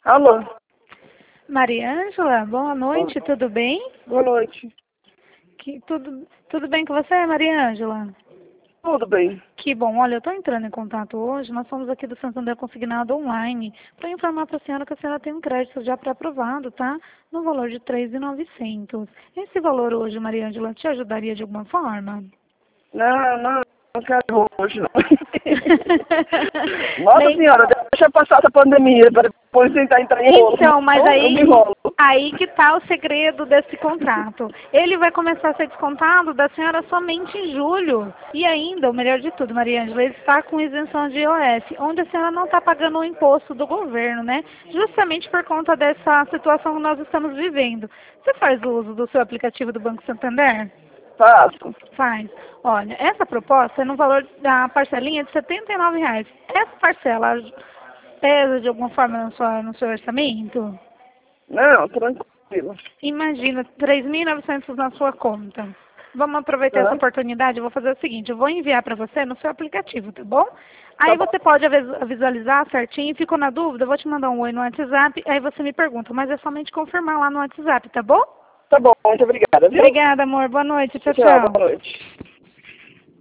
Alô? Mariângela, boa noite, tudo bem? Boa noite. Tudo bem com você, Mariângela? Tudo bem. Que bom, olha, eu estou entrando em contato hoje, nós somos aqui do Santander Consignado Online, para informar para a senhora que a senhora tem um crédito já pré-aprovado, tá? No valor de R$ 3.900. Esse valor hoje, Mariângela, te ajudaria de alguma forma? Não quero hoje, não. Nossa senhora, deixa passar essa pandemia, para depois tentar entrar em rolo. Então, mas Eu me enrolo. aí que está o segredo desse contrato. Ele vai começar a ser descontado da senhora somente em julho. E ainda, o melhor de tudo, Mariângela, ele está com isenção de IOF, onde a senhora não está pagando o imposto do governo, né? Justamente por conta dessa situação que nós estamos vivendo. Você faz uso do seu aplicativo do Banco Santander? Faço. Faz. Olha, essa proposta é no valor da parcelinha de R$ 79,00. Essa parcela pesa de alguma forma no seu orçamento? Não, tranquilo. Imagina, 3.900 na sua conta. Vamos aproveitar essa oportunidade, eu vou fazer o seguinte, eu vou enviar para você no seu aplicativo, tá bom? Aí você pode visualizar certinho, ficou na dúvida, eu vou te mandar um oi no WhatsApp, aí você me pergunta, mas é somente confirmar lá no WhatsApp, tá bom? Tá bom, muito obrigada, viu? Obrigada, amor, boa noite, tchau, Tchau, tchau. boa noite.